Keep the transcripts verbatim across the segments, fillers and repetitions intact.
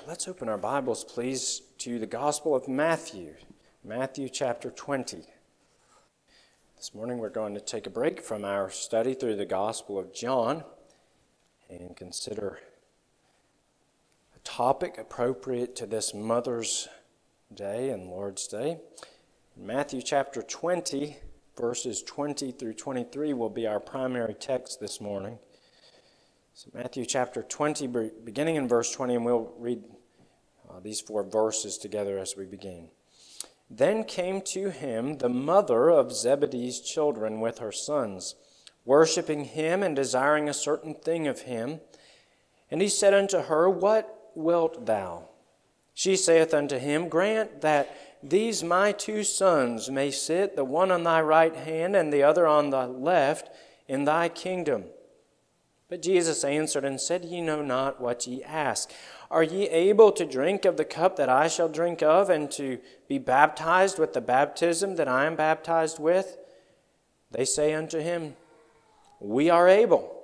let's open our Bibles, please, to the Gospel of Matthew, Matthew chapter twenty. This morning we're going to take a break from our study through the Gospel of John and consider a topic appropriate to this Mother's Day and Lord's Day. Matthew chapter twenty, verses twenty through twenty-three will be our primary text this morning. So Matthew chapter twenty, beginning in verse twenty, and we'll read uh, these four verses together as we begin. Then came to him the mother of Zebedee's children with her sons, worshiping him and desiring a certain thing of him. And he said unto her, What wilt thou? She saith unto him, Grant that these my two sons may sit, the one on thy right hand and the other on the left, in thy kingdom. But Jesus answered and said, Ye know not what ye ask. Are ye able to drink of the cup that I shall drink of, and to be baptized with the baptism that I am baptized with? They say unto him, We are able.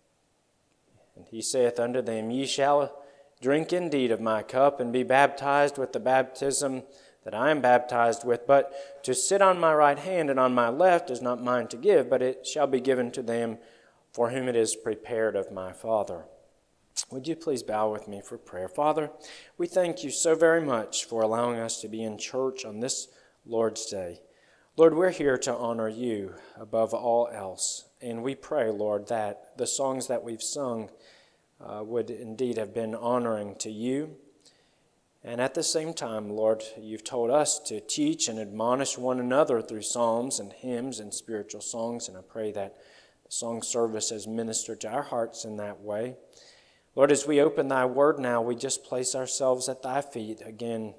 And he saith unto them, Ye shall drink indeed of my cup, and be baptized with the baptism that I am baptized with. But to sit on my right hand and on my left is not mine to give, but it shall be given to them for whom it is prepared of my Father. Would you please bow with me for prayer? Father, we thank you so very much for allowing us to be in church on this Lord's Day. Lord, we're here to honor you above all else. And we pray, Lord, that the songs that we've sung uh, would indeed have been honoring to you. And at the same time, Lord, you've told us to teach and admonish one another through psalms and hymns and spiritual songs. And I pray that the song service has ministered to our hearts in that way. Lord, as we open thy word now, we just place ourselves at thy feet again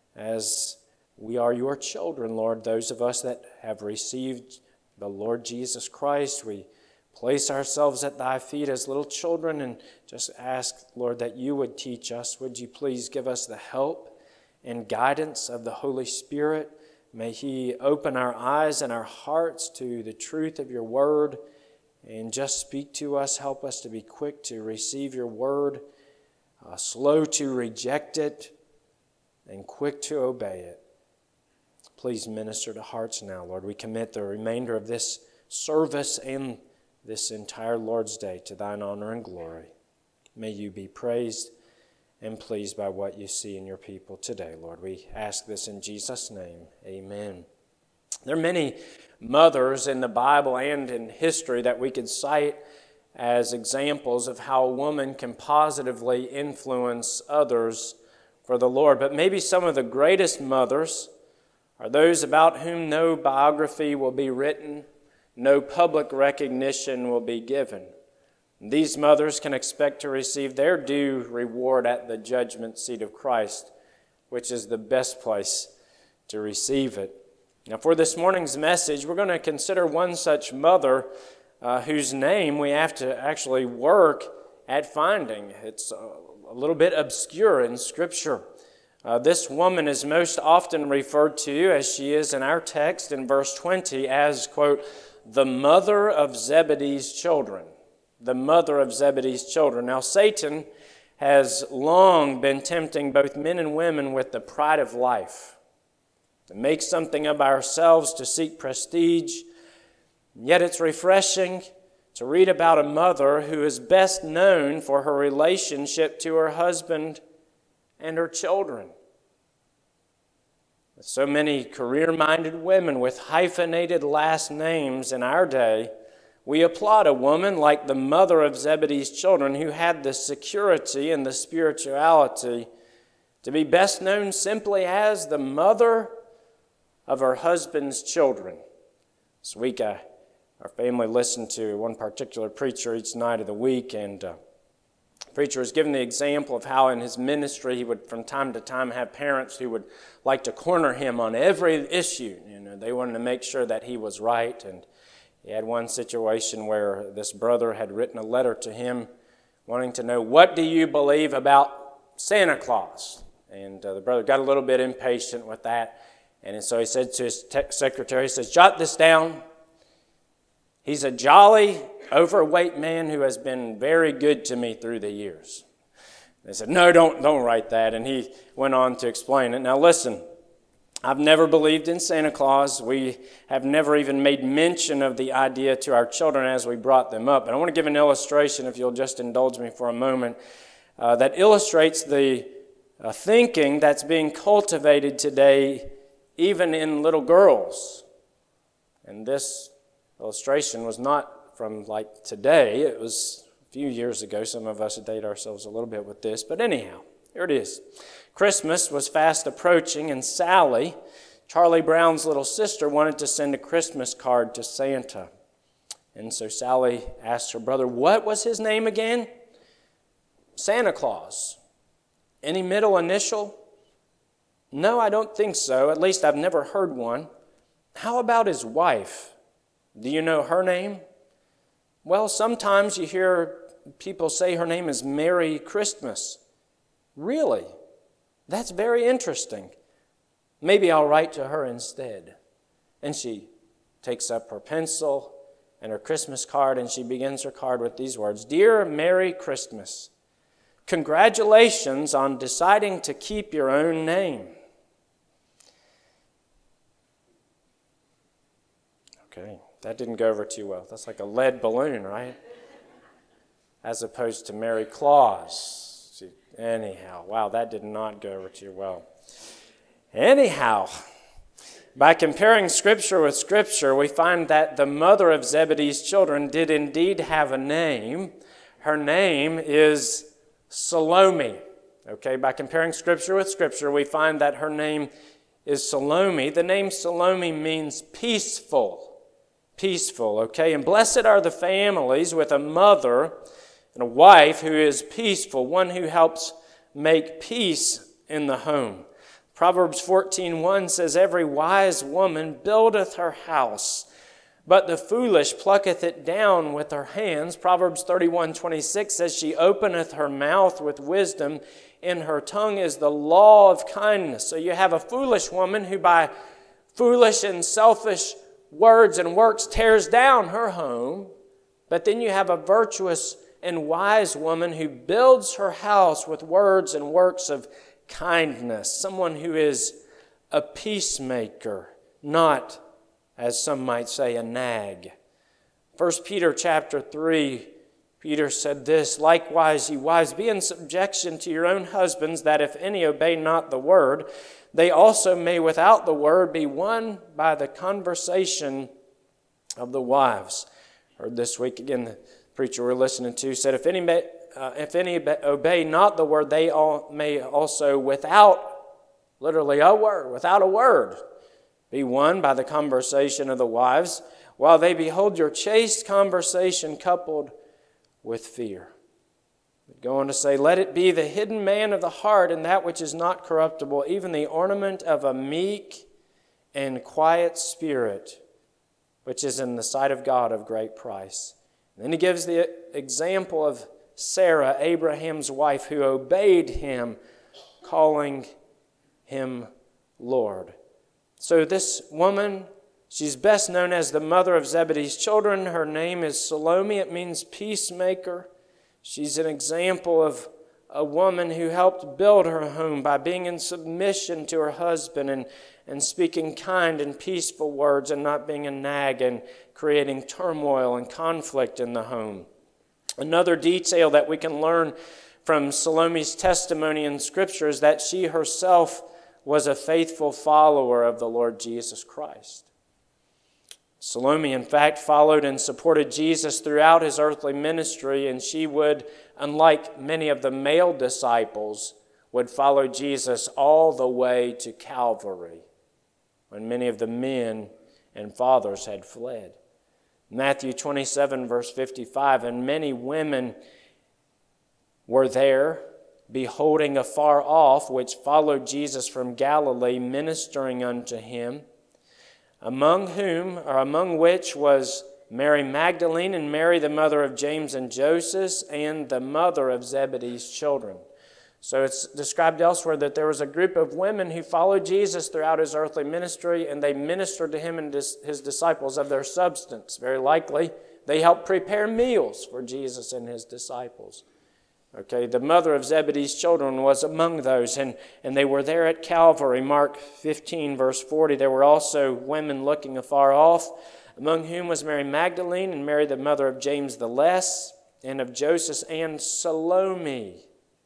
as we are your children, Lord. Those of us that have received the Lord Jesus Christ, we place ourselves at thy feet as little children and just ask, Lord, that you would teach us. Would you please give us the help and guidance of the Holy Spirit? May he open our eyes and our hearts to the truth of your word and just speak to us. Help us to be quick to receive your word, uh, slow to reject it, and quick to obey it. Please minister to hearts now, Lord. We commit the remainder of this service and this entire Lord's Day to thine honor and glory. May you be praised and pleased by what you see in your people today, Lord. We ask this in Jesus' name. Amen. There are many mothers in the Bible and in history that we could cite as examples of how a woman can positively influence others for the Lord. But maybe some of the greatest mothers are those about whom no biography will be written, no public recognition will be given. These mothers can expect to receive their due reward at the judgment seat of Christ, which is the best place to receive it. Now, for this morning's message, we're going to consider one such mother uh, whose name we have to actually work at finding. It's a, a little bit obscure in Scripture. Uh, this woman is most often referred to, as she is in our text in verse twenty, as, quote, the mother of Zebedee's children. The mother of Zebedee's children. Now, Satan has long been tempting both men and women with the pride of life, to make something of ourselves, to seek prestige. Yet it's refreshing to read about a mother who is best known for her relationship to her husband and her children. With so many career-minded women with hyphenated last names in our day, we applaud a woman like the mother of Zebedee's children who had the security and the spirituality to be best known simply as the mother of her husband's children. This week, uh, our family listened to one particular preacher each night of the week, and uh, the preacher was given the example of how in his ministry he would from time to time have parents who would like to corner him on every issue. You know, they wanted to make sure that he was right, and he had one situation where this brother had written a letter to him wanting to know, what do you believe about Santa Claus? And uh, the brother got a little bit impatient with that. And so he said to his te- secretary, he says, jot this down. He's a jolly, overweight man who has been very good to me through the years. They said, no, don't, don't write that. And he went on to explain it. Now listen, I've never believed in Santa Claus. We have never even made mention of the idea to our children as we brought them up. And I want to give an illustration, if you'll just indulge me for a moment, uh, that illustrates the uh, thinking that's being cultivated today, even in little girls. And this illustration was not from like today. It was a few years ago. Some of us date ourselves a little bit with this. But anyhow, here it is. Christmas was fast approaching, and Sally, Charlie Brown's little sister, wanted to send a Christmas card to Santa. And so Sally asked her brother, what was his name again? Santa Claus. Any middle initial? No, I don't think so. At least I've never heard one. How about his wife? Do you know her name? Well, sometimes you hear people say her name is Merry Christmas. Really? That's very interesting. Maybe I'll write to her instead. And she takes up her pencil and her Christmas card, and she begins her card with these words, Dear Merry Christmas, congratulations on deciding to keep your own name. Okay, that didn't go over too well. That's like a lead balloon, right? As opposed to Mary Claus. Anyhow, wow, that did not go over too well. Anyhow, by comparing Scripture with Scripture, we find that the mother of Zebedee's children did indeed have a name. Her name is Salome. Okay, by comparing Scripture with Scripture, we find that her name is Salome. The name Salome means peaceful. Peaceful, okay? And blessed are the families with a mother and a wife who is peaceful, one who helps make peace in the home. Proverbs fourteen one says, Every wise woman buildeth her house, but the foolish plucketh it down with her hands. Proverbs thirty-one twenty-six says, She openeth her mouth with wisdom, in her tongue is the law of kindness. So you have a foolish woman who by foolish and selfish words and works tears down her home, but then you have a virtuous and wise woman who builds her house with words and works of kindness, someone who is a peacemaker, not, as some might say, a nag. First Peter chapter three, Peter said this, Likewise, ye wives, be in subjection to your own husbands, that if any obey not the word, they also may without the word be won by the conversation of the wives. Heard this week again, the preacher we're listening to said, if any may, uh, if any obey not the word, they all may also without, literally a word, without a word, be won by the conversation of the wives, while they behold your chaste conversation coupled with fear. Go on to say, let it be the hidden man of the heart and that which is not corruptible, even the ornament of a meek and quiet spirit, which is in the sight of God of great price. And then he gives the example of Sarah, Abraham's wife, who obeyed him, calling him Lord. So this woman, she's best known as the mother of Zebedee's children. Her name is Salome. It means peacemaker. She's an example of a woman who helped build her home by being in submission to her husband and, and speaking kind and peaceful words and not being a nag and creating turmoil and conflict in the home. Another detail that we can learn from Salome's testimony in Scripture is that she herself was a faithful follower of the Lord Jesus Christ. Salome, in fact, followed and supported Jesus throughout his earthly ministry, and she would, unlike many of the male disciples, would follow Jesus all the way to Calvary when many of the men and fathers had fled. Matthew twenty-seven, verse fifty-five, and many women were there, beholding afar off, which followed Jesus from Galilee, ministering unto him, among whom, or among which was Mary Magdalene and Mary, the mother of James and Joseph, and the mother of Zebedee's children. So it's described elsewhere that there was a group of women who followed Jesus throughout his earthly ministry, and they ministered to him and his disciples of their substance. Very likely, they helped prepare meals for Jesus and his disciples. Okay, the mother of Zebedee's children was among those, and, and they were there at Calvary. Mark fifteen, verse forty, there were also women looking afar off, among whom was Mary Magdalene, and Mary the mother of James the Less, and of Joseph, and Salome,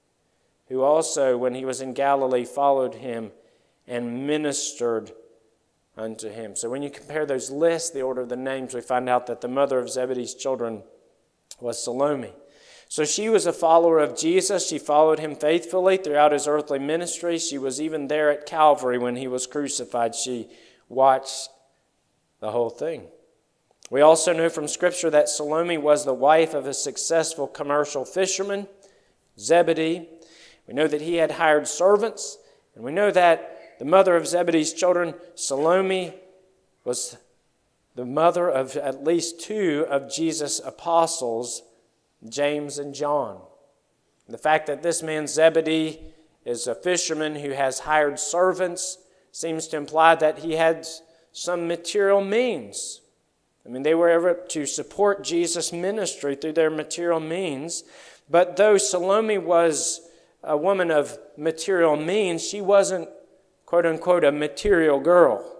who also, when he was in Galilee, followed him and ministered unto him. So when you compare those lists, the order of the names, we find out that the mother of Zebedee's children was Salome. So she was a follower of Jesus. She followed him faithfully throughout his earthly ministry. She was even there at Calvary when he was crucified. She watched the whole thing. We also know from Scripture that Salome was the wife of a successful commercial fisherman, Zebedee. We know that he had hired servants, and we know that the mother of Zebedee's children, Salome, was the mother of at least two of Jesus' apostles, James and John. The fact that this man Zebedee is a fisherman who has hired servants seems to imply that he had some material means. I mean, they were able to support Jesus' ministry through their material means. But though Salome was a woman of material means, she wasn't, quote unquote, a material girl.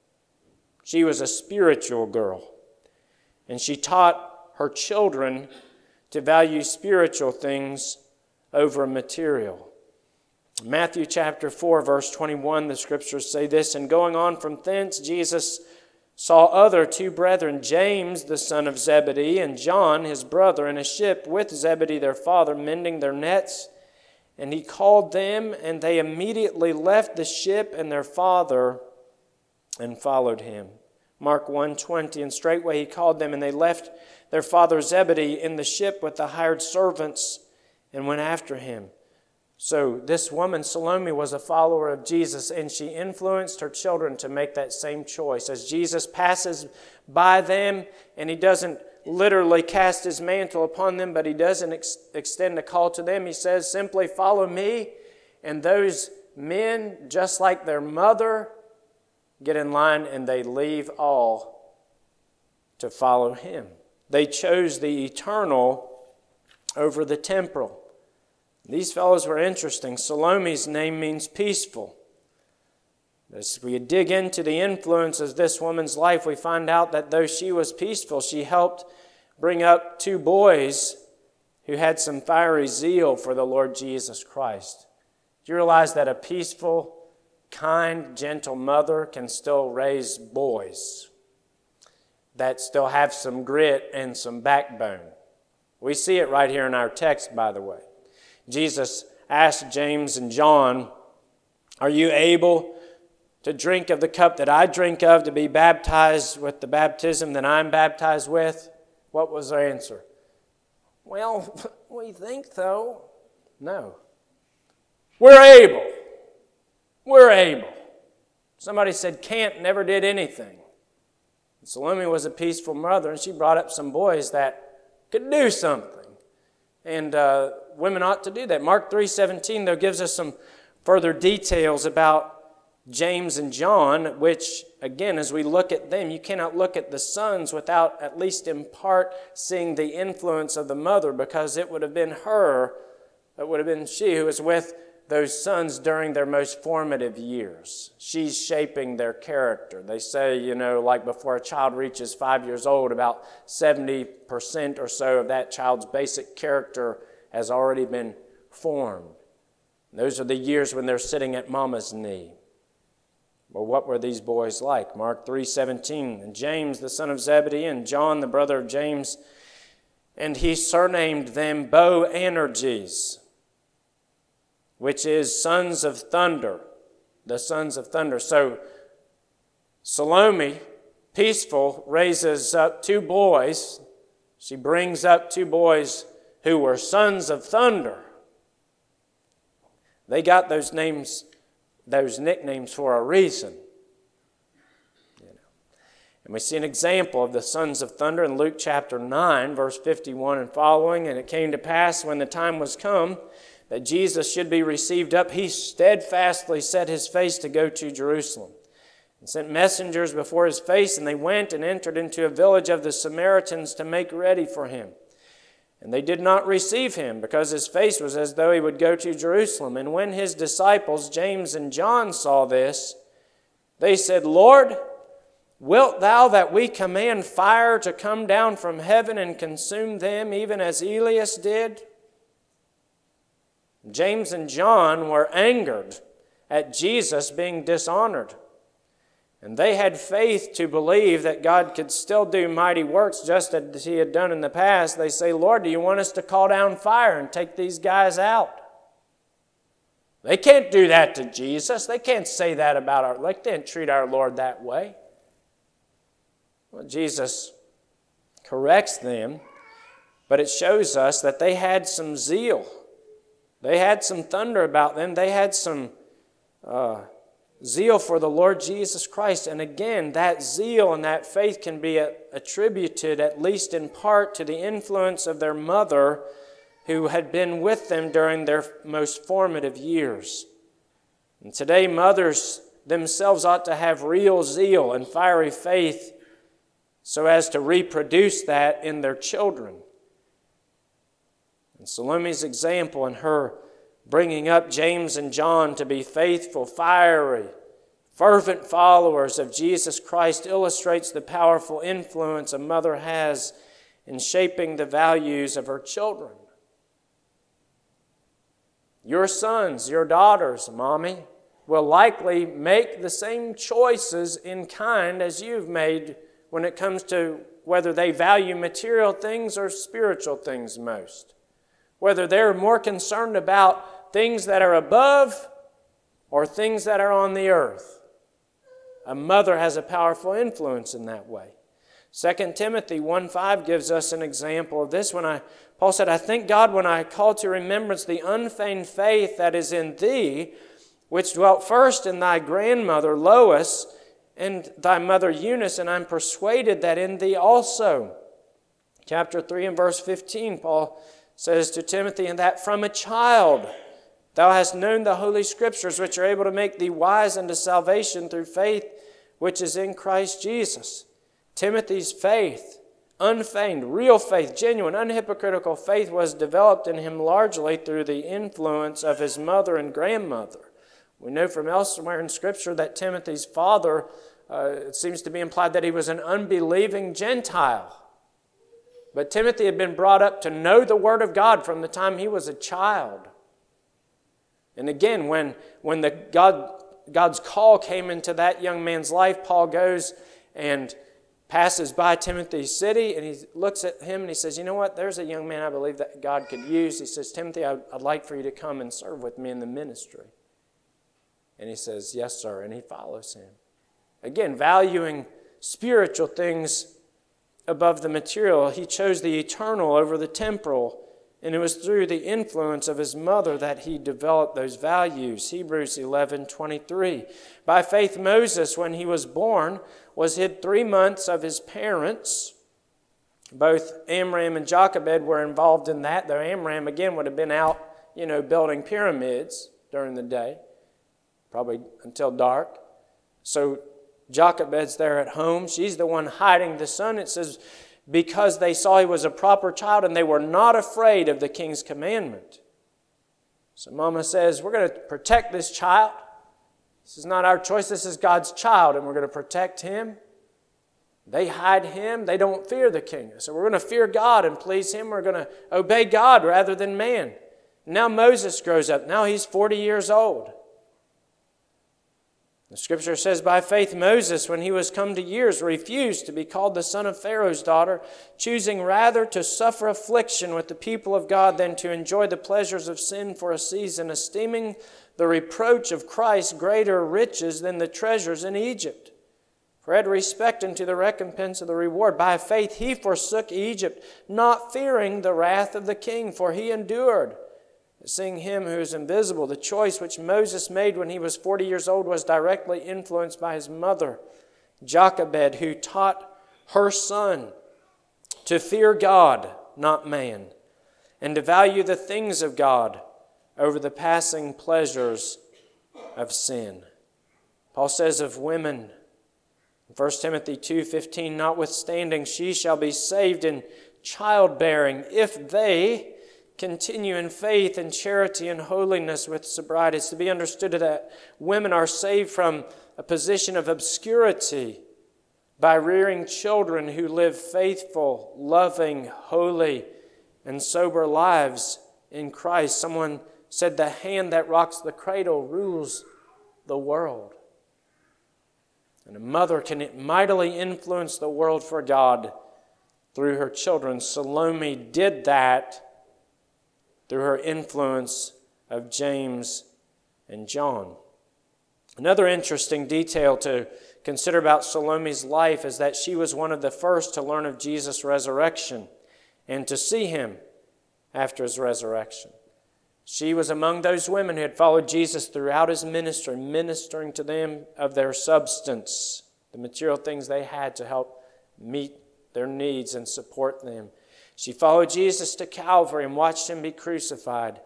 She was a spiritual girl. And she taught her children to value spiritual things over material. Matthew chapter four, verse twenty-one, the Scriptures say this, and going on from thence, Jesus saw other two brethren, James the son of Zebedee, and John his brother, in a ship with Zebedee their father, mending their nets. And he called them, and they immediately left the ship and their father and followed him. Mark one twenty, and straightway he called them, and they left their father Zebedee in the ship with the hired servants and went after him. So this woman, Salome, was a follower of Jesus, and she influenced her children to make that same choice. As Jesus passes by them, and he doesn't literally cast his mantle upon them, but he doesn't ex- extend a call to them. He says, simply follow me. And those men, just like their mother, get in line and they leave all to follow him. They chose the eternal over the temporal. These fellows were interesting. Salome's name means peaceful. As we dig into the influence of this woman's life, we find out that though she was peaceful, she helped bring up two boys who had some fiery zeal for the Lord Jesus Christ. Do you realize that a peaceful, kind, gentle mother can still raise boys that still have some grit and some backbone? We see it right here in our text, by the way. Jesus asked James and John, are you able to drink of the cup that I drink of, to be baptized with the baptism that I'm baptized with? What was their answer? Well, we think so. No. We're able. We're able. Somebody said can't, never did anything. Salome was a peaceful mother, and she brought up some boys that could do something. And uh, women ought to do that. Mark three seventeen, though, gives us some further details about James and John, which, again, as we look at them, you cannot look at the sons without at least in part seeing the influence of the mother, because it would have been her, it would have been she who was with those sons during their most formative years. She's shaping their character. They say, you know, like before a child reaches five years old, about seventy percent or so of that child's basic character has already been formed. Those are the years when they're sitting at mama's knee. Well, what were these boys like? Mark three seventeen, and James the son of Zebedee, and John the brother of James, and he surnamed them Boanerges, which is sons of thunder, the sons of thunder. So Salome, peaceful, raises up two boys. She brings up two boys who were sons of thunder. They got those names, those nicknames for a reason. You know. And we see an example of the sons of thunder in Luke chapter nine, verse fifty-one and following. And it came to pass when the time was come that Jesus should be received up, he steadfastly set his face to go to Jerusalem, and sent messengers before his face, and they went and entered into a village of the Samaritans to make ready for him. And they did not receive him, because his face was as though he would go to Jerusalem. And when his disciples, James and John, saw this, they said, Lord, wilt thou that we command fire to come down from heaven and consume them, even as Elias did? James and John were angered at Jesus being dishonored. And they had faith to believe that God could still do mighty works just as he had done in the past. They say, Lord, do you want us to call down fire and take these guys out? They can't do that to Jesus. They can't say that about our, they can't treat our Lord that way. Well, Jesus corrects them, but it shows us that they had some zeal. They had some thunder about them. They had some uh, zeal for the Lord Jesus Christ. And again, that zeal and that faith can be attributed, at least in part, to the influence of their mother, who had been with them during their most formative years. And today, mothers themselves ought to have real zeal and fiery faith so as to reproduce that in their children. And Salome's example in her bringing up James and John to be faithful, fiery, fervent followers of Jesus Christ illustrates the powerful influence a mother has in shaping the values of her children. Your sons, your daughters, Mommy, will likely make the same choices in kind as you've made when it comes to whether they value material things or spiritual things most. Whether they're more concerned about things that are above or things that are on the earth. A mother has a powerful influence in that way. Second Timothy one five gives us an example of this. When I, Paul said, I thank God when I call to remembrance the unfeigned faith that is in thee, which dwelt first in thy grandmother Lois and thy mother Eunice, and I'm persuaded that in thee also. Chapter three and verse fifteen, Paul says to Timothy, and that from a child thou hast known the Holy Scriptures, which are able to make thee wise unto salvation through faith which is in Christ Jesus. Timothy's faith, unfeigned, real faith, genuine, unhypocritical faith was developed in him largely through the influence of his mother and grandmother. We know from elsewhere in Scripture that Timothy's father, uh, it seems to be implied that he was an unbelieving Gentile. But Timothy had been brought up to know the Word of God from the time he was a child. And again, when, when the God, God's call came into that young man's life, Paul goes and passes by Timothy's city, and he looks at him and he says, you know what, there's a young man I believe that God could use. He says, Timothy, I'd, I'd like for you to come and serve with me in the ministry. And he says, yes, sir, and he follows him. Again, valuing spiritual things above the material. He chose the eternal over the temporal, and it was through the influence of his mother that he developed those values. Hebrews eleven twenty-three. By faith, Moses, when he was born, was hid three months of his parents. Both Amram and Jochebed were involved in that, though Amram, again, would have been out, you know, building pyramids during the day, probably until dark. So Jochebed's there at home. She's the one hiding the son. It says, because they saw he was a proper child and they were not afraid of the king's commandment. So Mama says, we're going to protect this child. This is not our choice. This is God's child, and we're going to protect him. They hide him. They don't fear the king. So we're going to fear God and please him. We're going to obey God rather than man. Now Moses grows up. Now he's forty years old. The Scripture says, by faith Moses, when he was come to years, refused to be called the son of Pharaoh's daughter, choosing rather to suffer affliction with the people of God than to enjoy the pleasures of sin for a season, esteeming the reproach of Christ greater riches than the treasures in Egypt. For he had respect unto the recompense of the reward. By faith he forsook Egypt, not fearing the wrath of the king, for he endured, seeing him who is invisible. The choice which Moses made when he was forty years old was directly influenced by his mother, Jochebed, who taught her son to fear God, not man, and to value the things of God over the passing pleasures of sin. Paul says of women, First Timothy two fifteen, notwithstanding she shall be saved in childbearing, if they continue in faith and charity and holiness with sobriety. It's to be understood that women are saved from a position of obscurity by rearing children who live faithful, loving, holy, and sober lives in Christ. Someone said, the hand that rocks the cradle rules the world. And a mother can mightily influence the world for God through her children. Salome did that through her influence of James and John. Another interesting detail to consider about Salome's life is that she was one of the first to learn of Jesus' resurrection and to see him after his resurrection. She was among those women who had followed Jesus throughout his ministry, ministering to them of their substance, the material things they had to help meet their needs and support them. She followed Jesus to Calvary and watched him be crucified.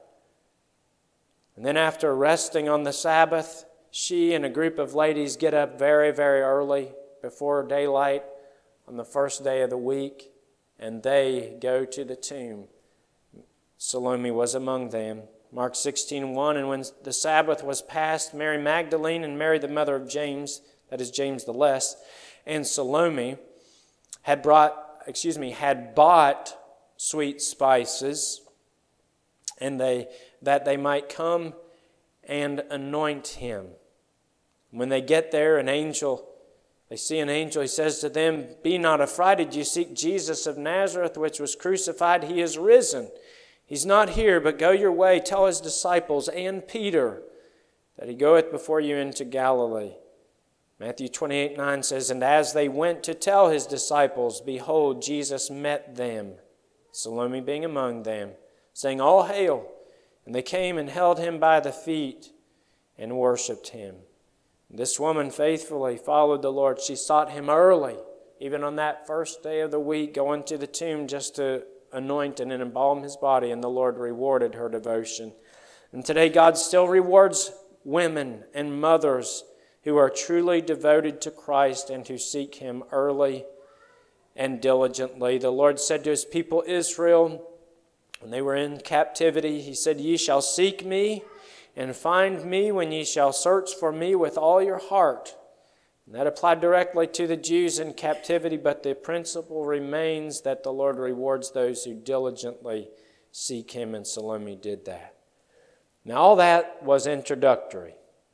And then after resting on the Sabbath, she and a group of ladies get up very, very early before daylight on the first day of the week, and they go to the tomb. Salome was among them. Mark sixteen one, and when the Sabbath was past, Mary Magdalene and Mary the mother of James, that is James the Less, and Salome had brought, excuse me, had bought sweet spices, and they that they might come and anoint him. When they get there, an angel, they see an angel, he says to them, "Be not affrighted, you seek Jesus of Nazareth, which was crucified. He is risen. He's not here, but go your way, tell his disciples and Peter that he goeth before you into Galilee." Matthew twenty-eight nine says, "And as they went to tell his disciples, behold, Jesus met them," Salome being among them, saying, "All hail." And they came and held him by the feet and worshipped him. This woman faithfully followed the Lord. She sought him early, even on that first day of the week, going to the tomb just to anoint and embalm his body, and the Lord rewarded her devotion. And today God still rewards women and mothers who are truly devoted to Christ and who seek him early and diligently. The Lord said to his people Israel, when they were in captivity, he said, "Ye shall seek me and find me when ye shall search for me with all your heart." And that applied directly to the Jews in captivity, but the principle remains that the Lord rewards those who diligently seek him, and Salome did that. Now all that was introductory,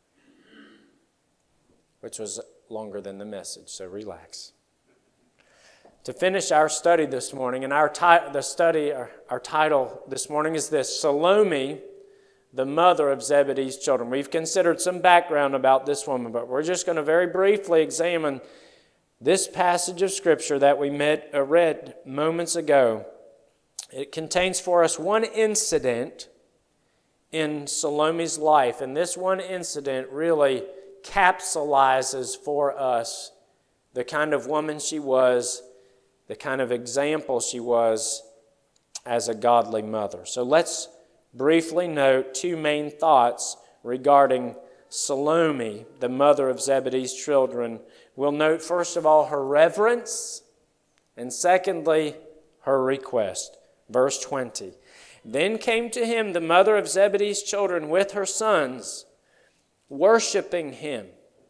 which was longer than the message, so relax. To finish our study this morning, and our ti- the study, our, our title this morning is this: Salome, the mother of Zebedee's children. We've considered some background about this woman, but we're just going to very briefly examine this passage of Scripture that we met, uh, read moments ago. It contains for us one incident in Salome's life, and this one incident really capsulizes for us the kind of woman she was, the kind of example she was as a godly mother. So let's briefly note two main thoughts regarding Salome, the mother of Zebedee's children. We'll note, first of all, her reverence, and secondly, her request. Verse twenty. Then came to him the mother of Zebedee's children with her sons, worshiping him.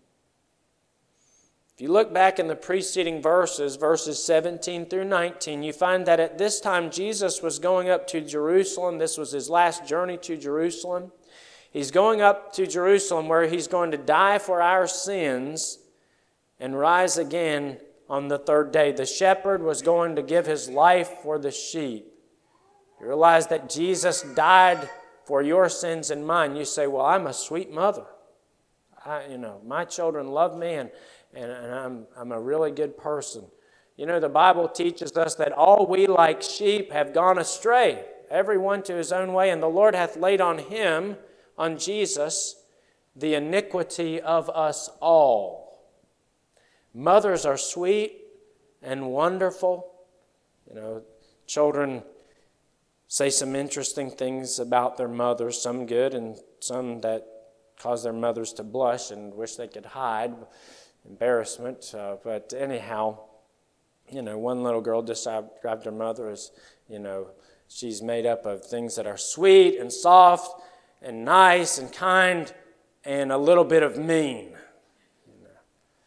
If you look back in the preceding verses, verses seventeen through nineteen, you find that at this time Jesus was going up to Jerusalem. This was his last journey to Jerusalem. He's going up to Jerusalem where he's going to die for our sins and rise again on the third day. The shepherd was going to give his life for the sheep. You realize that Jesus died for your sins and mine. You say, "Well, I'm a sweet mother. I, you know, my children love me, and And, and I'm, I'm a really good person." You know, the Bible teaches us that all we like sheep have gone astray, everyone to his own way, and the Lord hath laid on him, on Jesus, the iniquity of us all. Mothers are sweet and wonderful. You know, children say some interesting things about their mothers, some good and some that cause their mothers to blush and wish they could hide. Embarrassment, uh, but anyhow, You know, one little girl described her mother as, you know, she's made up of things that are sweet and soft and nice and kind and a little bit of mean. You know.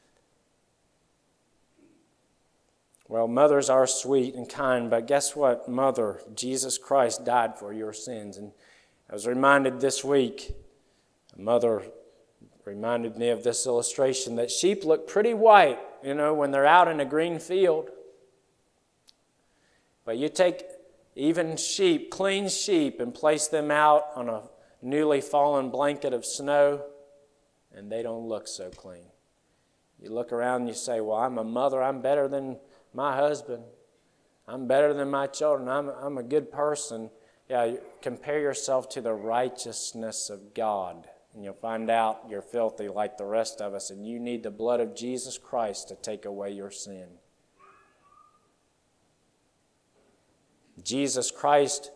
Well, mothers are sweet and kind, but guess what? Mother, Jesus Christ died for your sins. And I was reminded this week, a mother reminded me of this illustration that sheep look pretty white, you know, when they're out in a green field. But you take even sheep, clean sheep, and place them out on a newly fallen blanket of snow, and they don't look so clean. You look around and you say, well, I'm a mother. I'm better than my husband. I'm better than my children. I'm, I'm a good person. Yeah, you compare yourself to the righteousness of God, and you'll find out you're filthy like the rest of us, and you need the blood of Jesus Christ to take away your sin. Jesus Christ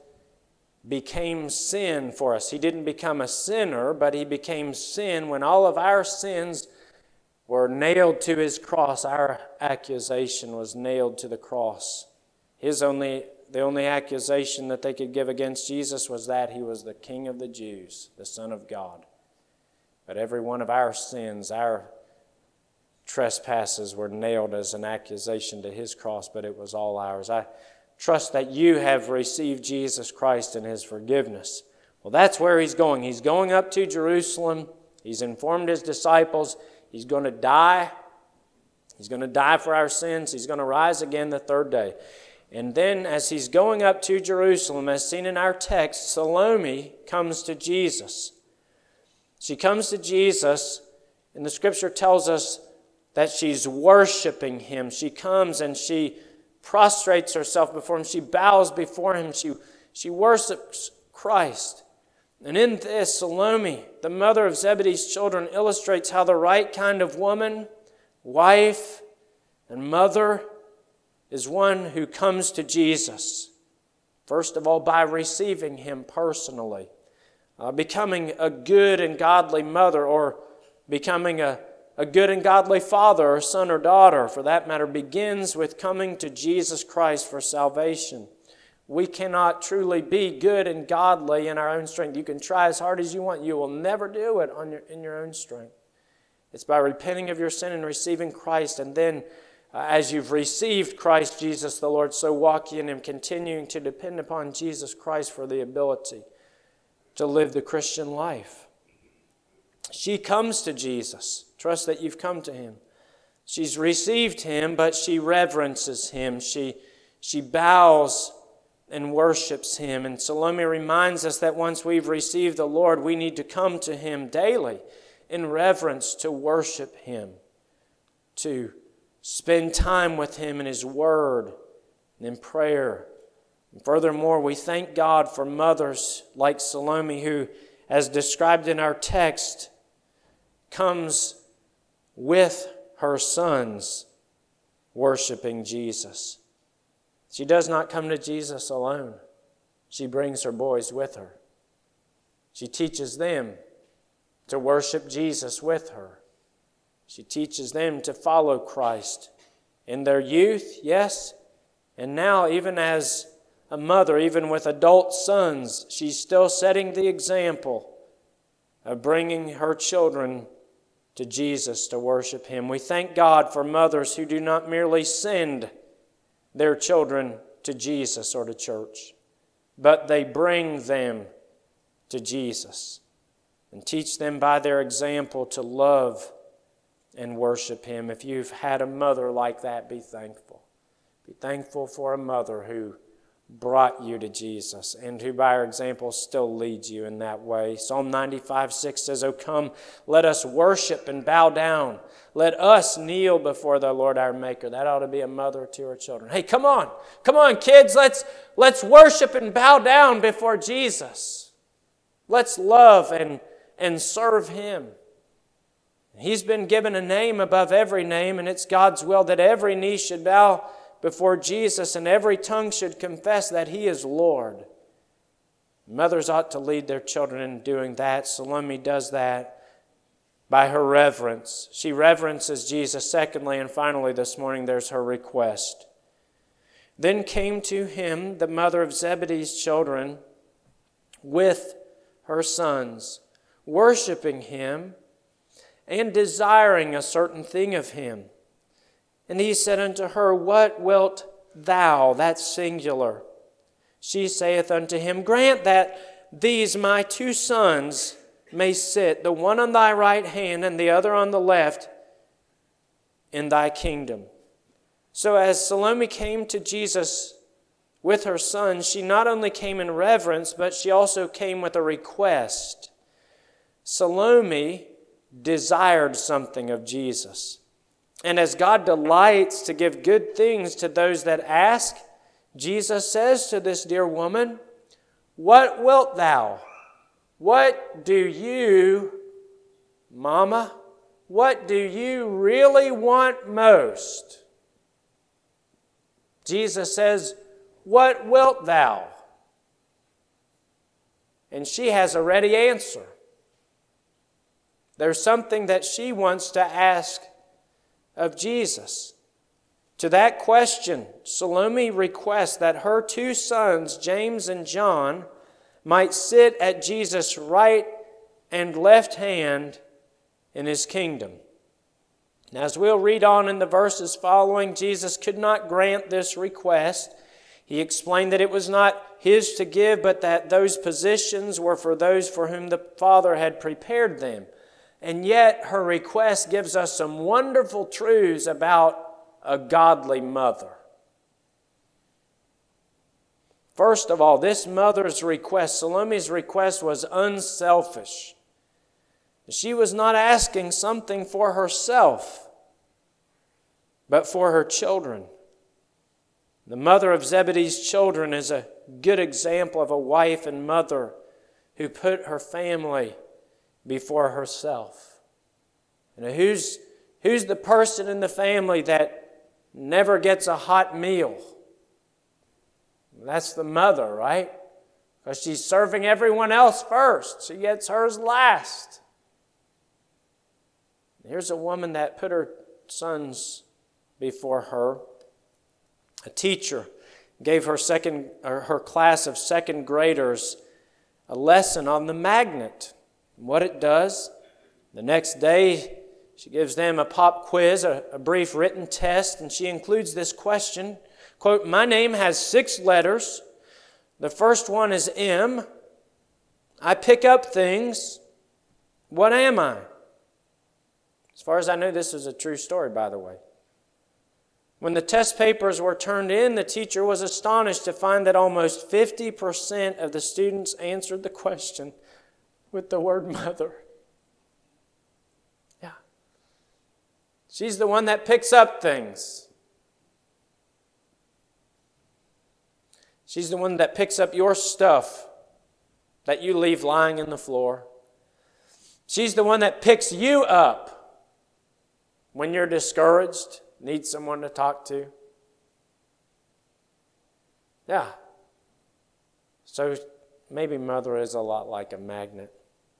became sin for us. He didn't become a sinner, but He became sin when all of our sins were nailed to His cross. Our accusation was nailed to the cross. His only, the only accusation that they could give against Jesus was that He was the King of the Jews, the Son of God. But every one of our sins, our trespasses were nailed as an accusation to His cross, but it was all ours. I trust that you have received Jesus Christ and His forgiveness. Well, that's where He's going. He's going up to Jerusalem. He's informed His disciples. He's going to die. He's going to die for our sins. He's going to rise again the third day. And then as He's going up to Jerusalem, as seen in our text, Salome comes to Jesus. She comes to Jesus, and the Scripture tells us that she's worshiping Him. She comes and she prostrates herself before Him. She bows before Him. She, she worships Christ. And in this, Salome, the mother of Zebedee's children, illustrates how the right kind of woman, wife, and mother is one who comes to Jesus. First of all, by receiving Him personally. Uh, becoming a good and godly mother, or becoming a, a good and godly father or son or daughter, for that matter, begins with coming to Jesus Christ for salvation. We cannot truly be good and godly in our own strength. You can try as hard as you want. You will never do it on your, in your own strength. It's by repenting of your sin and receiving Christ, and then uh, as you've received Christ Jesus the Lord, so walk ye in Him, continuing to depend upon Jesus Christ for the ability to live the Christian life. She comes to Jesus. Trust that you've come to Him. She's received Him, but she reverences Him. She, she bows and worships Him. And Salome reminds us that once we've received the Lord, we need to come to Him daily in reverence to worship Him, to spend time with Him in His Word and in prayer. And furthermore, we thank God for mothers like Salome who, as described in our text, comes with her sons worshiping Jesus. She does not come to Jesus alone. She brings her boys with her. She teaches them to worship Jesus with her. She teaches them to follow Christ in their youth, yes, and now even as a mother, even with adult sons, she's still setting the example of bringing her children to Jesus to worship Him. We thank God for mothers who do not merely send their children to Jesus or to church, but they bring them to Jesus and teach them by their example to love and worship Him. If you've had a mother like that, be thankful. Be thankful for a mother who brought you to Jesus and who by her example still leads you in that way. Psalm ninety-five six says, "O come, let us worship and bow down. Let us kneel before the Lord our Maker." That ought to be a mother to her children. Hey, come on. Come on, kids. Let's, let's worship and bow down before Jesus. Let's love and, and serve Him. He's been given a name above every name, and it's God's will that every knee should bow before Jesus and every tongue should confess that He is Lord. Mothers ought to lead their children in doing that. Salome does that by her reverence. She reverences Jesus. Secondly, and finally this morning, there's her request. Then came to him the mother of Zebedee's children with her sons, worshiping him and desiring a certain thing of him. And he said unto her, What wilt thou? That's singular. She saith unto him, Grant that these my two sons may sit, the one on thy right hand and the other on the left, in thy kingdom. So as Salome came to Jesus with her sons, she not only came in reverence, but she also came with a request. Salome desired something of Jesus. And as God delights to give good things to those that ask, Jesus says to this dear woman, What wilt thou? What do you, Mama, what do you really want most? Jesus says, What wilt thou? And she has a ready answer. There's something that she wants to ask of Jesus. To that question, Salome requests that her two sons, James and John, might sit at Jesus' right and left hand in his kingdom. Now, as we'll read on in the verses following, Jesus could not grant this request. He explained that it was not his to give, but that those positions were for those for whom the Father had prepared them. And yet, her request gives us some wonderful truths about a godly mother. First of all, this mother's request, Salome's request, was unselfish. She was not asking something for herself, but for her children. The mother of Zebedee's children is a good example of a wife and mother who put her family before herself. And who's, who's the person in the family that never gets a hot meal? That's the mother, right? Because she's serving everyone else first. She gets hers last. Here's a woman that put her sons before her. A teacher gave her second, or her class of second graders a lesson on the magnet, what it does. The next day, she gives them a pop quiz, a, a brief written test, and she includes this question, quote, My name has six letters. The first one is M. I pick up things. What am I? As far as I know, this is a true story, by the way. When the test papers were turned in, the teacher was astonished to find that almost fifty percent of the students answered the question with the word mother. Yeah. She's the one that picks up things. She's the one that picks up your stuff that you leave lying in the floor. She's the one that picks you up when you're discouraged, need someone to talk to. Yeah. So maybe mother is a lot like a magnet.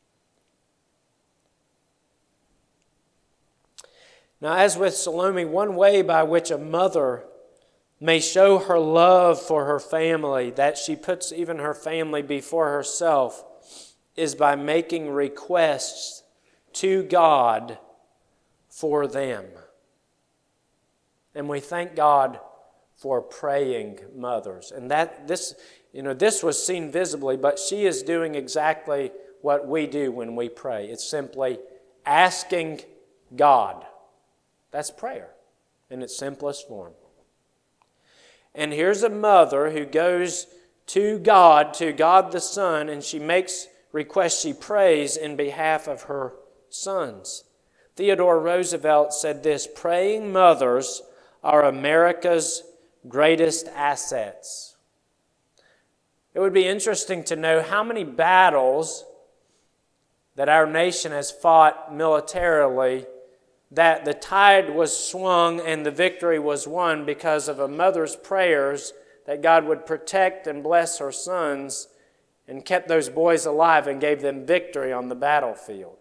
Now, as with Salome, one way by which a mother may show her love for her family, that she puts even her family before herself, is by making requests to God for them. And we thank God for praying mothers. And that this, you know, this was seen visibly, but she is doing exactly what we do when we pray. It's simply asking God. That's prayer in its simplest form. And here's a mother who goes to God, to God the Son, and she makes requests, she prays in behalf of her sons. Theodore Roosevelt said this, praying mothers are America's greatest assets. It would be interesting to know how many battles that our nation has fought militarily, that the tide was swung and the victory was won because of a mother's prayers that God would protect and bless her sons and kept those boys alive and gave them victory on the battlefield.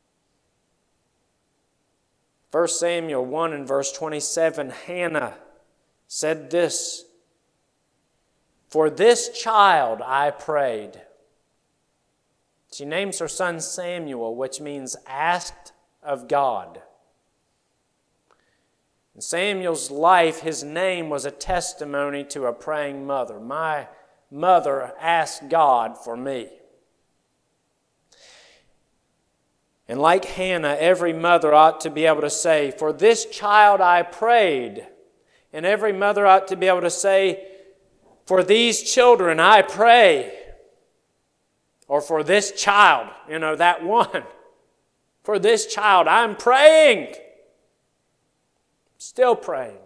First Samuel one and verse twenty-seven, Hannah said this, "For this child I prayed." She names her son Samuel, which means asked of God. In Samuel's life, his name was a testimony to a praying mother. My mother asked God for me. And like Hannah, every mother ought to be able to say, "For this child I prayed." And every mother ought to be able to say, "For these children I pray." Or for this child, you know, that one. For this child, I'm praying. Still praying.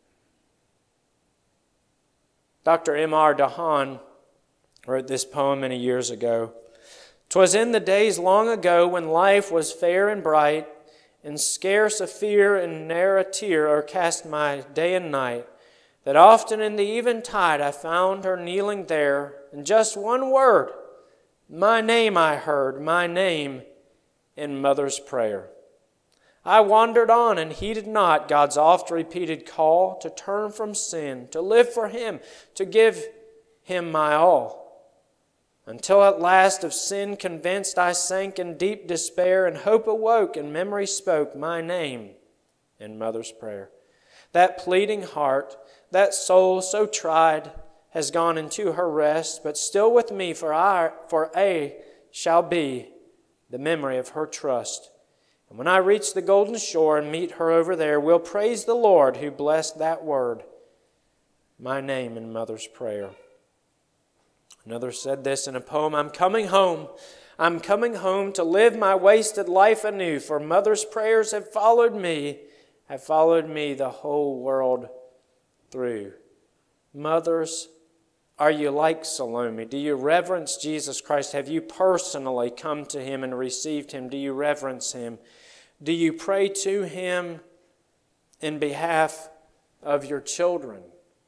Doctor M R DeHaan wrote this poem many years ago. "'Twas in the days long ago when life was fair and bright, and scarce a fear and ne'er a tear o'ercast my day and night, that often in the eventide I found her kneeling there, and just one word, my name I heard, my name in mother's prayer. I wandered on and heeded not God's oft-repeated call to turn from sin, to live for Him, to give Him my all. Until at last of sin convinced I sank in deep despair, and hope awoke and memory spoke my name in mother's prayer. That pleading heart, that soul so tried, has gone into her rest, but still with me for I, for aye shall be the memory of her trust. And when I reach the golden shore and meet her over there, we'll praise the Lord who blessed that word, my name in mother's prayer." Another said this in a poem, "I'm coming home. I'm coming home to live my wasted life anew, for mother's prayers have followed me, have followed me the whole world through." Mothers, are you like Salome? Do you reverence Jesus Christ? Have you personally come to Him and received Him? Do you reverence Him? Do you pray to Him in behalf of your children?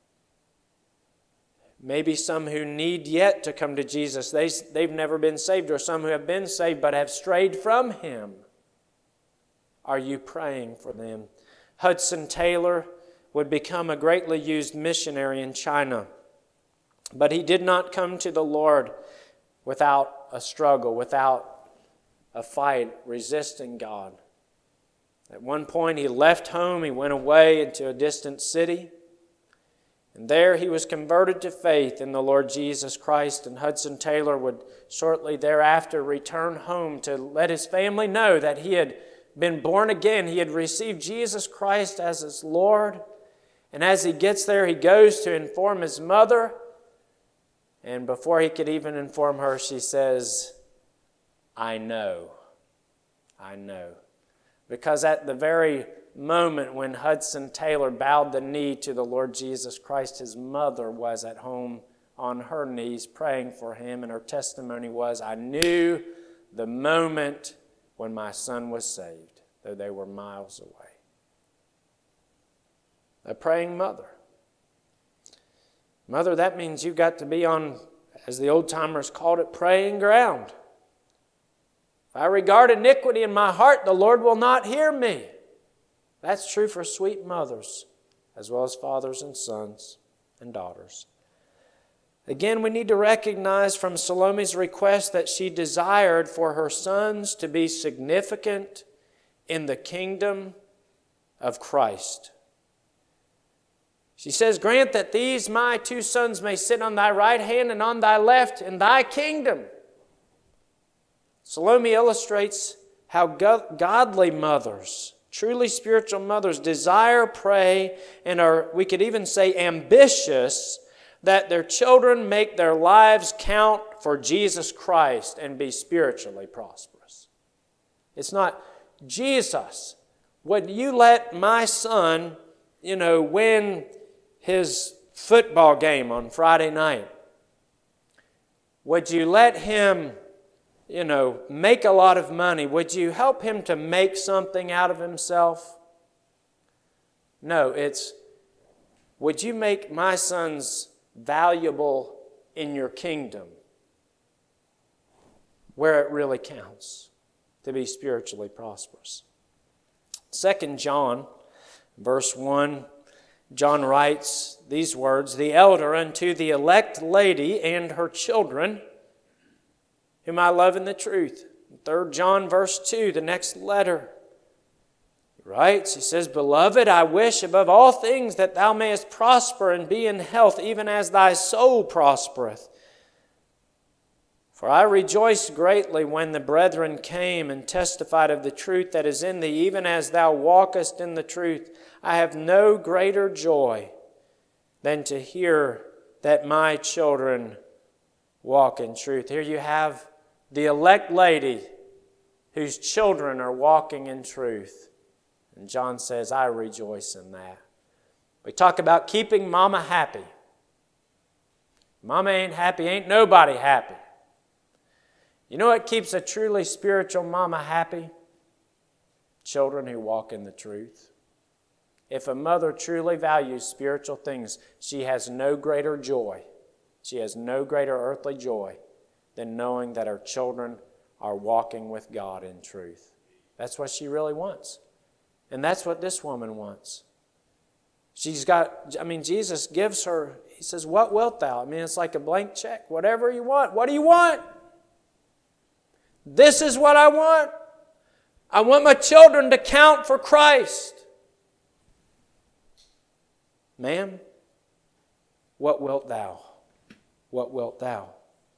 Maybe some who need yet to come to Jesus. They, they've never been saved, or some who have been saved but have strayed from Him. Are you praying for them? Hudson Taylor would become a greatly used missionary in China. But he did not come to the Lord without a struggle, without a fight, resisting God. At one point he left home, he went away into a distant city, and there he was converted to faith in the Lord Jesus Christ, and Hudson Taylor would shortly thereafter return home to let his family know that he had been born again. He had received Jesus Christ as his Lord, and as he gets there, he goes to inform his mother. And before he could even inform her, she says, "I know, I know." Because at the very moment when Hudson Taylor bowed the knee to the Lord Jesus Christ, his mother was at home on her knees praying for him. And her testimony was, "I knew the moment when my son was saved, though they were miles away." A praying mother. Mother, that means you've got to be on, as the old-timers called it, praying ground. If I regard iniquity in my heart, the Lord will not hear me. That's true for sweet mothers, as well as fathers and sons and daughters. Again, we need to recognize from Salome's request that she desired for her sons to be significant in the kingdom of Christ. She says, "Grant that these my two sons may sit on thy right hand and on thy left in thy kingdom." Salome illustrates how go- godly mothers, truly spiritual mothers, desire, pray, and are, we could even say, ambitious that their children make their lives count for Jesus Christ and be spiritually prosperous. It's not, "Jesus, would you let my son, you know, win his football game on Friday night? Would you let him, you know, make a lot of money? Would you help him to make something out of himself?" No, it's, "Would you make my sons valuable in your kingdom?" Where it really counts to be spiritually prosperous. Second John, verse one, John writes these words, "The elder unto the elect lady and her children, whom I love in the truth." Third John verse two, the next letter. He writes, he says, "Beloved, I wish above all things that thou mayest prosper and be in health, even as thy soul prospereth. For I rejoiced greatly when the brethren came and testified of the truth that is in thee, even as thou walkest in the truth. I have no greater joy than to hear that my children walk in truth." Here you have the elect lady whose children are walking in truth. And John says, I rejoice in that. We talk about keeping mama happy. Mama ain't happy, ain't nobody happy. You know what keeps a truly spiritual mama happy? Children who walk in the truth. If a mother truly values spiritual things, she has no greater joy. She has no greater earthly joy than knowing that her children are walking with God in truth. That's what she really wants. And that's what this woman wants. She's got, I mean, Jesus gives her, he says, "What wilt thou?" I mean, it's like a blank check. Whatever you want. What do you want? This is what I want. I want my children to count for Christ. Ma'am, what wilt thou? What wilt thou?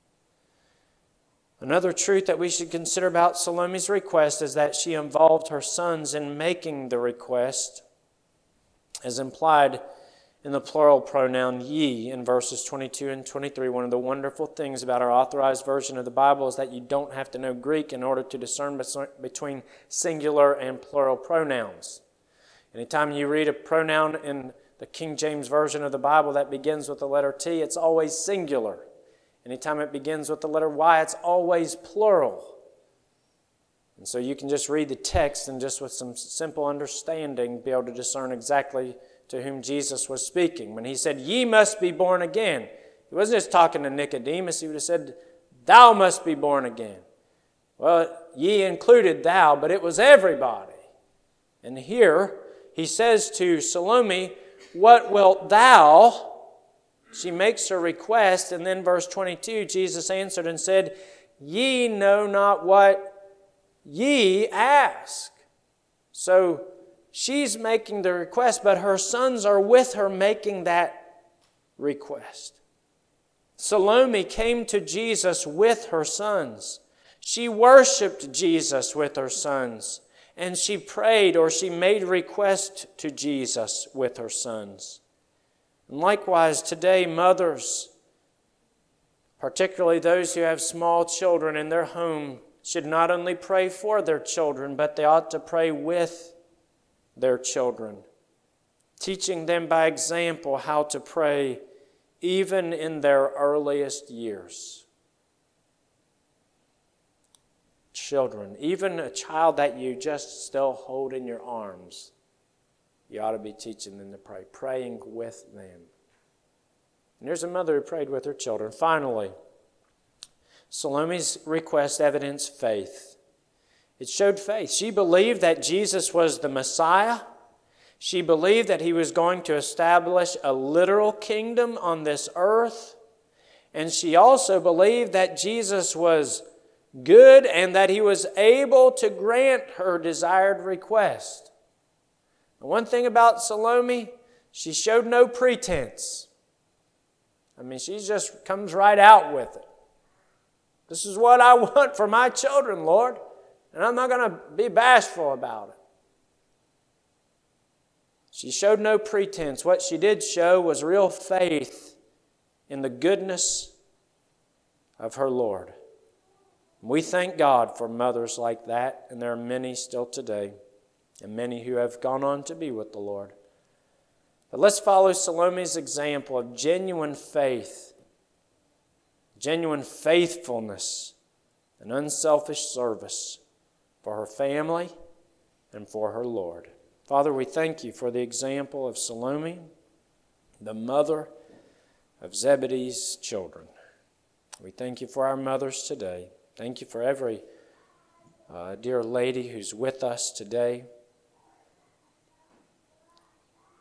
Another truth that we should consider about Salome's request is that she involved her sons in making the request, as implied in the plural pronoun ye in verses twenty-two and twenty-three. One of the wonderful things about our authorized version of the Bible is that you don't have to know Greek in order to discern between singular and plural pronouns. Anytime you read a pronoun in the King James Version of the Bible that begins with the letter T, it's always singular. Anytime it begins with the letter Y, it's always plural. And so you can just read the text and just with some simple understanding be able to discern exactly to whom Jesus was speaking. When he said, "Ye must be born again," he wasn't just talking to Nicodemus. He would have said, "Thou must be born again." Well, ye included thou, but it was everybody. And here he says to Salome, "What wilt thou?" She makes her request, and then verse twenty-two, Jesus answered and said, "Ye know not what ye ask." So she's making the request, but her sons are with her making that request. Salome came to Jesus with her sons. She worshiped Jesus with her sons. And she prayed or she made request to Jesus with her sons. And likewise today, mothers, particularly those who have small children in their home, should not only pray for their children, but they ought to pray with their children, teaching them by example how to pray even in their earliest years. Children, even a child that you just still hold in your arms, you ought to be teaching them to pray, praying with them. And here's a mother who prayed with her children. Finally, Salome's request evidenced faith. It showed faith. She believed that Jesus was the Messiah. She believed that he was going to establish a literal kingdom on this earth. And she also believed that Jesus was good and that he was able to grant her desired request. And one thing about Salome, she showed no pretense. I mean, she just comes right out with it. This is what I want for my children, Lord. And I'm not going to be bashful about it. She showed no pretense. What she did show was real faith in the goodness of her Lord. We thank God for mothers like that, and there are many still today, and many who have gone on to be with the Lord. But let's follow Salome's example of genuine faith, genuine faithfulness, and unselfish service for her family and for her Lord. Father, we thank you for the example of Salome, the mother of Zebedee's children. We thank you for our mothers today. Thank you for every uh, dear lady who's with us today.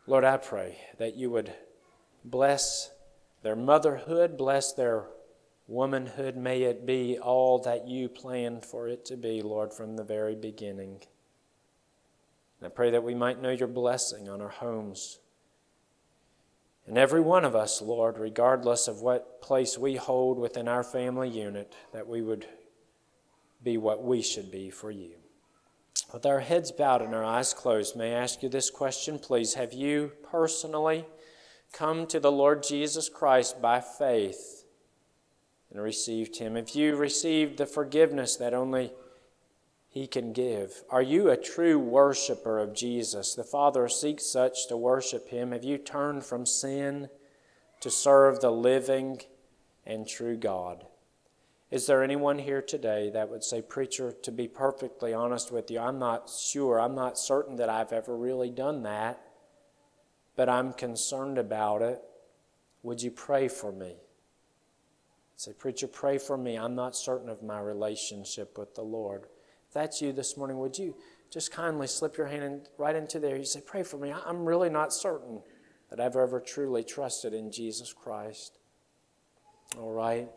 Lord, I pray that you would bless their motherhood, bless their womanhood. May it be all that you planned for it to be, Lord, from the very beginning. And I pray that we might know your blessing on our homes. And every one of us, Lord, regardless of what place we hold within our family unit, that we would be what we should be for you. With our heads bowed and our eyes closed, may I ask you this question, please? Have you personally come to the Lord Jesus Christ by faith and received him? Have you received the forgiveness that only he can give? Are you a true worshiper of Jesus? The Father seeks such to worship him. Have you turned from sin to serve the living and true God? Is there anyone here today that would say, preacher, to be perfectly honest with you, I'm not sure, I'm not certain that I've ever really done that, but I'm concerned about it. Would you pray for me? Say, preacher, pray for me. I'm not certain of my relationship with the Lord. If that's you this morning, would you just kindly slip your hand in, right into there? You say, pray for me. I'm really not certain that I've ever truly trusted in Jesus Christ. All right.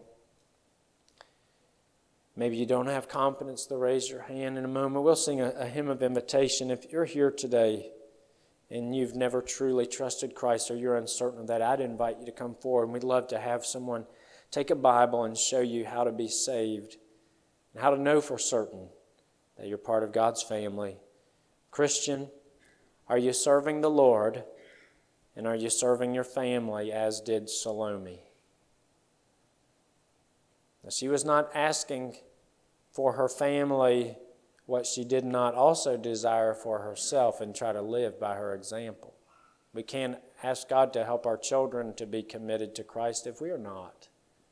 Maybe you don't have confidence to raise your hand in a moment. We'll sing a, a hymn of invitation. If you're here today and you've never truly trusted Christ or you're uncertain of that, I'd invite you to come forward. And we'd love to have someone take a Bible and show you how to be saved and how to know for certain that you're part of God's family. Christian, are you serving the Lord and are you serving your family as did Salome? Now, she was not asking for her family what she did not also desire for herself and try to live by her example. We can't ask God to help our children to be committed to Christ if we are not.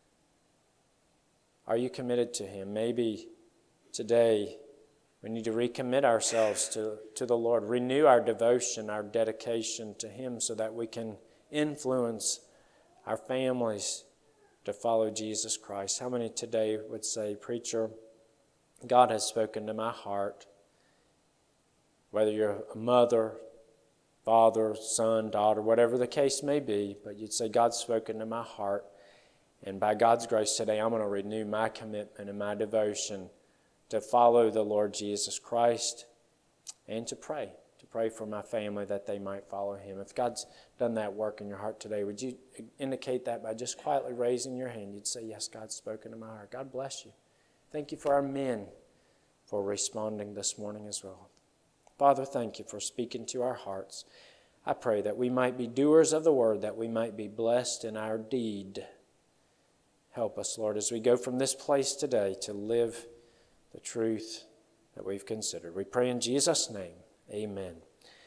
Are you committed to him? Maybe today we need to recommit ourselves to, to the Lord, renew our devotion, our dedication to him so that we can influence our families to follow Jesus Christ. How many today would say, preacher, God has spoken to my heart? Whether you're a mother, father, son, daughter, whatever the case may be, but you'd say, God's spoken to my heart. And by God's grace today, I'm going to renew my commitment and my devotion to follow the Lord Jesus Christ and to pray. To pray for my family that they might follow him. If God's done that work in your heart today, would you indicate that by just quietly raising your hand? You'd say, yes, God's spoken to my heart. God bless you. Thank you for our men for responding this morning as well. Father, thank you for speaking to our hearts. I pray that we might be doers of the word, that we might be blessed in our deed. Help us, Lord, as we go from this place today to live the truth that we've considered. We pray in Jesus' name. Amen.